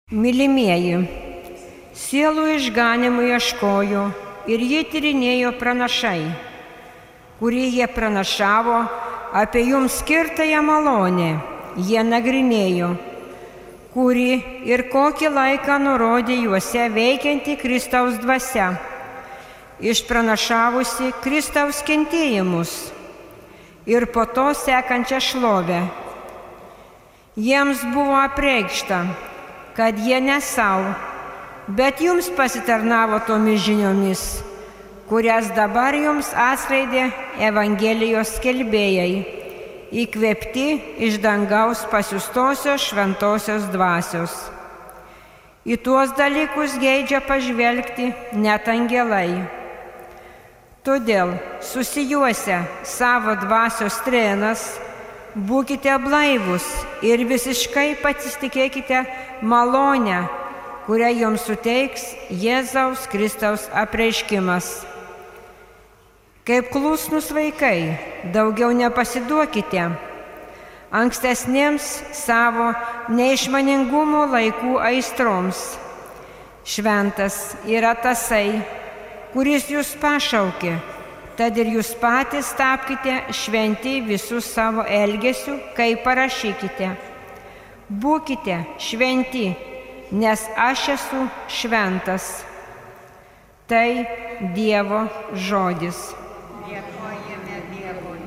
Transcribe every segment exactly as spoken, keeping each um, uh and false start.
Mylimieji, sielų išganimų ieškojo ir jį tyrinėjo pranašai, kurį jie pranašavo apie jums skirtąją malonę, jie nagrinėjo, kurį ir kokį laiką nurodė juose veikianti Kristaus dvasia, išpranašavusi Kristaus kentėjimus ir po to sekančią šlovę. Jiems buvo apreikšta, kad jie ne savo, bet jums pasitarnavo tomis žiniomis, kurias dabar jums atskleidė Evangelijos skelbėjai, įkvėpti iš dangaus pasiųstosios šventosios dvasios. Į tuos dalykus geidžia pažvelgti net angelai. Todėl susijuose savo dvasios strėnas, būkite blaivus ir visiškai pasitikėkite malonę, kurią jums suteiks Jėzaus Kristaus apreiškimas. Kaip klusnūs vaikai, daugiau nepasiduokite ankstesniems savo neišmaningumo laikų aistroms. Šventas yra tasai, kuris jūs pašaukė, tad ir jūs patys tapkite šventi visų savo elgesių, kaip parašykite. Būkite šventi, nes aš esu šventas. Tai Dievo žodis. Dėkojame Dievui.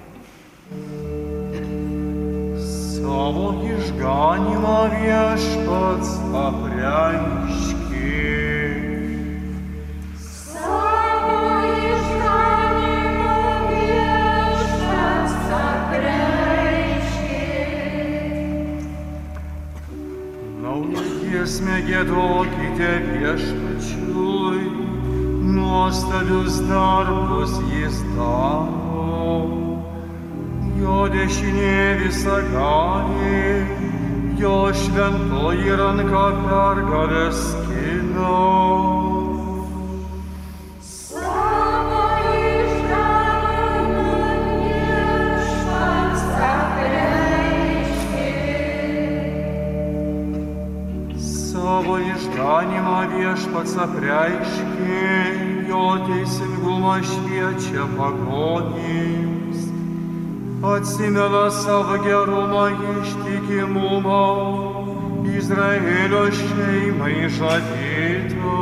Savo išganymą viešpats apreiškė. Giesmę giedokite viešpačiui, nuostabius darbus jis daro. Jo dešinė visagalė, jo šventoji ranka pergalę skina. Savo išganymą viešpats apreiškė, jo teisingumą šviečia pagonims, atsimena savo gerumą ištikimumą Izraelio šeimai žadėto.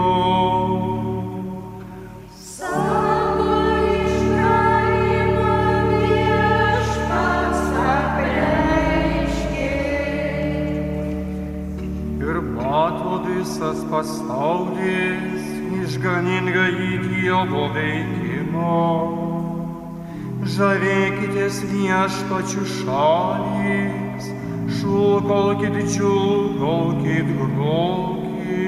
Visas pasaulis išganingą į Dievo veikimą. Žavėkitės viešpačių šalys, šūkaukit, džiūgaukit, grokit.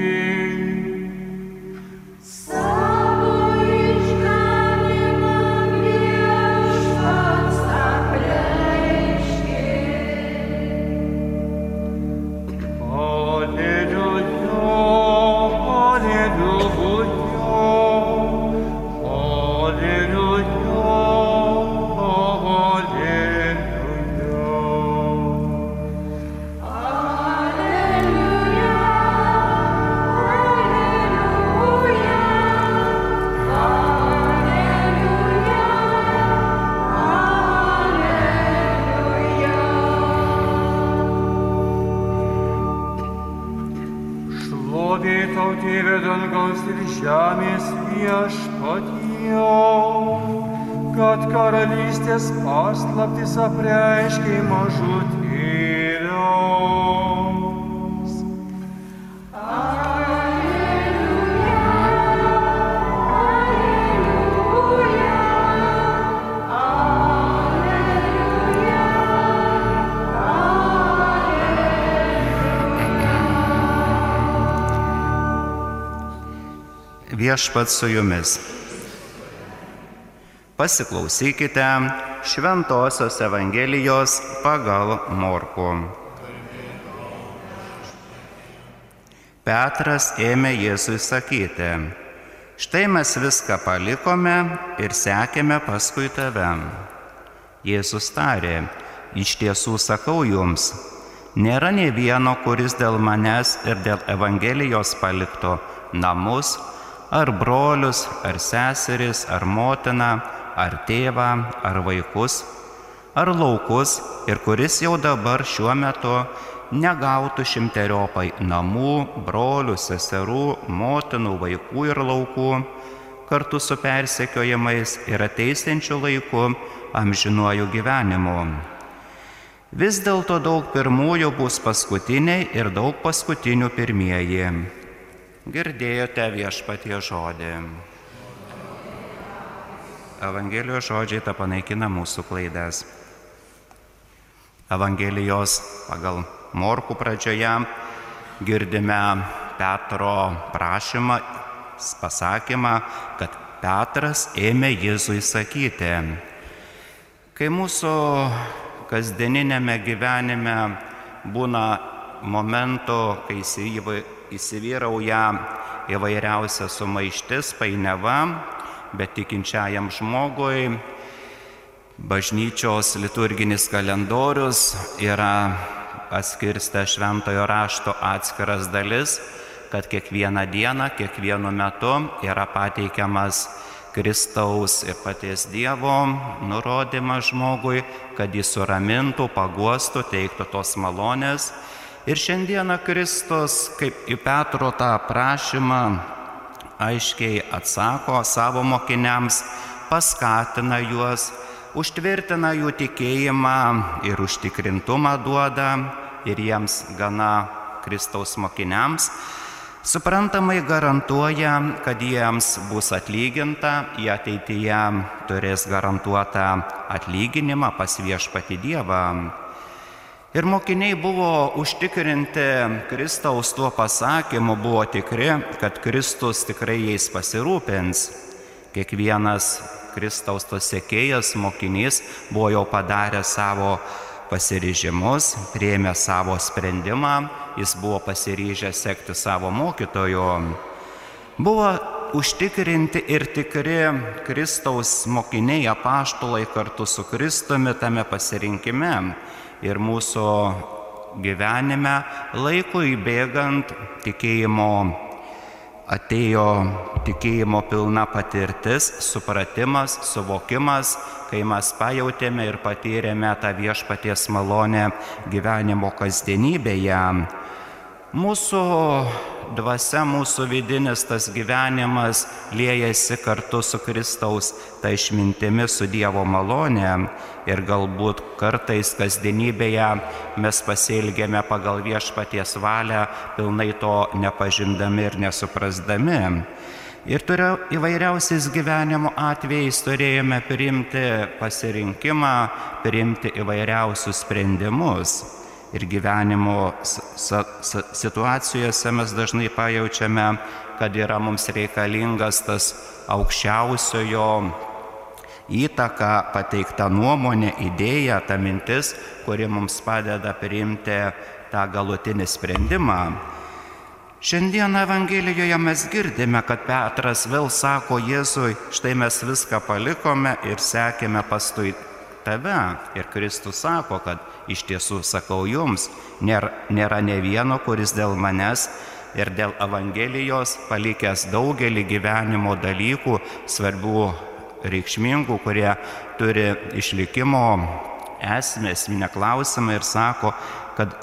Tėve dangaus ir žemės viešpatie, kad karalystės paslaptis apreiškei mažutėliams. Viešpats su jumis. Pasiklausykite Šventosios Evangelijos pagal Morkų. Petras ėmė Jėzui sakyti: štai mes viską palikome ir sekėme paskui tave. Jėzus tarė: iš tiesų sakau jums, Nėra nė vieno, kuris dėl manęs ir dėl Evangelijos paliktų namus, ar brolius, ar seseris, ar motiną, ar tėvą, ar vaikus, ar laukus, ir kuris jau dabar šiuo metu negautų šimteriopai namų, brolių, seserų, motinų, vaikų ir laukų, kartu su persekiojimais ir ateisiančiu laiku amžinuoju gyvenimu. Vis dėlto daug pirmųjų bus paskutiniai ir daug paskutinių pirmieji. Girdėjote Viešpaties žodį. Evangelijos žodžiai ta panaikina mūsų klaidas. Evangelijos pagal Morkų pradžioje girdime Petro prašymą, pasakymą, kad Petras ėmė Jėzui sakyti. Kai mūsų kasdieninėme gyvenime būna momentų, kai įsivyrauja įvairiausia sumaištis, painiava, bet tikinčiajam žmogui bažnyčios liturginis kalendorius yra atskirstę šventojo rašto atskiras dalis, kad kiekvieną dieną, kiekvienu metu yra pateikiamas Kristaus ir paties Dievo nurodymas žmogui, kad jis suramintų, paguostų, teiktų tos malonės. Ir šiandieną Kristus, kaip į Petro tą prašymą, aiškiai atsako savo mokiniams, paskatina juos, užtvirtina jų tikėjimą ir užtikrintumą duoda ir jiems gana Kristaus mokiniams. Suprantamai garantuoja, kad jiems bus atlyginta, jie ateityje turės garantuotą atlyginimą pas Viešpatį Dievą. Ir mokiniai buvo užtikrinti Kristaus tuo pasakymu, buvo tikri, kad Kristus tikrai jais pasirūpins. Kiekvienas Kristaus tos sekėjas, mokinys buvo jau padaręs savo pasiryžimus, priėmė savo sprendimą, jis buvo pasiryžęs sekti savo mokytoju. Buvo užtikrinti ir tikri Kristaus mokiniai, apaštalai kartu su Kristumi tame pasirinkime ir mūsų gyvenime laikui bėgant tikėjimo atėjo tikėjimo pilna patirtis, supratimas, suvokimas, kai mes pajautėme ir patyrėme tą Viešpaties malonę gyvenimo kasdienybėje. Mūsų dvasia, mūsų vidinis tas gyvenimas liejasi kartu su Kristaus ta išmintimi, su Dievo malonė ir galbūt kartais kasdienybėje mes pasielgėme pagal Viešpaties valią, pilnai to nepažindami ir nesuprasdami. Ir turėjo įvairiausiais gyvenimo atvejais turėjome priimti pasirinkimą, priimti įvairiausius sprendimus. Ir gyvenimo situacijose mes dažnai pajaučiame, kad yra mums reikalingas tas aukščiausiojo įtaka, pateikta nuomonė, idėja, ta mintis, kuri mums padeda priimti tą galutinį sprendimą. Šiandien Evangelijoje mes girdime, kad Petras vėl sako Jėzui, štai mes viską palikome ir sekėme paskui tave. Ir Kristus sako, kad iš tiesų sakau jums, nėra, nėra ne vieno, kuris dėl manęs ir dėl Evangelijos palikęs daugelį gyvenimo dalykų, svarbių, reikšmingų, kurie turi išlikimo esmę, esminę klausimą ir sako, kad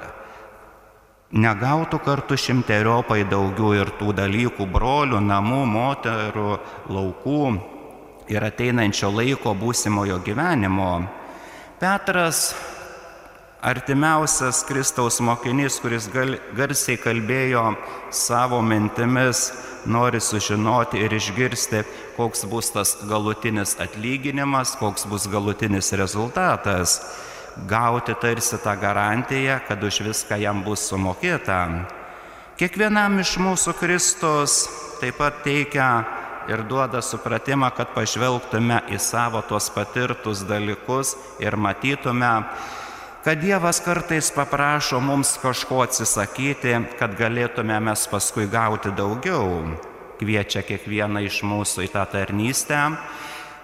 negautų kartu šimteriopai daugiau ir tų dalykų, brolių, namų, moterų, laukų ir ateinančio laiko būsimojo gyvenimo. Petras, artimiausias Kristaus mokinys, kuris gal, garsiai kalbėjo savo mintimis, nori sužinoti ir išgirsti, koks bus tas galutinis atlyginimas, koks bus galutinis rezultatas. Gauti tarsi tą garantiją, kad už viską jam bus sumokėta. Kiekvienam iš mūsų Kristus taip pat teikia ir duoda supratimą, kad pažvelgtume į savo tuos patirtus dalykus ir matytume, kad Dievas kartais paprašo mums kažko atsisakyti, kad galėtume mes paskui gauti daugiau. Kviečia kiekvieną iš mūsų į tą tarnystę,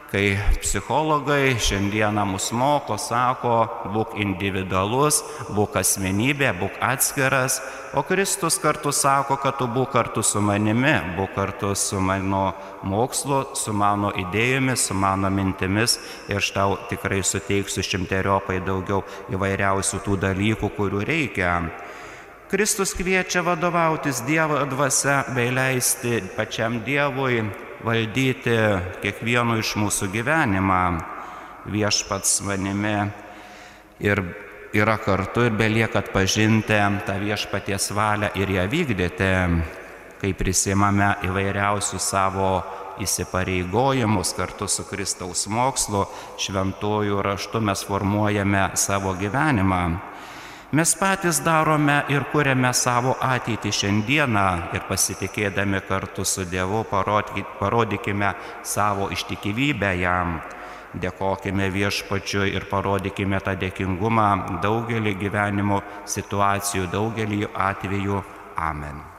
kai psichologai šiandieną mus moko, sako, būk individualus, būk asmenybė, būk atskiras, o Kristus kartu sako, kad tu būk kartu su manimi, būk kartu su mano mokslu, su mano idėjomis, su mano mintimis ir aš tau tikrai suteiksiu šimteriopai daugiau įvairiausių tų dalykų, kurių reikia. Kristus kviečia vadovautis Dievo dvasia bei leisti pačiam Dievui valdyti kiekvieno iš mūsų gyvenimą. Viešpats manimi ir yra kartu ir belieka atpažinti tą viešpaties valią ir ją vykdyti, kai prisimame įvairiausius savo įsipareigojimus kartu su Kristaus mokslu, šventuoju raštu mes formuojame savo gyvenimą. Mes patys darome ir kuriame savo ateitį šiandieną ir pasitikėdami kartu su Dievu parodykime savo ištikimybę jam. Dėkokime viešpačiui ir parodykime tą dėkingumą daugelį gyvenimo situacijų, daugelį atvejų. Amen.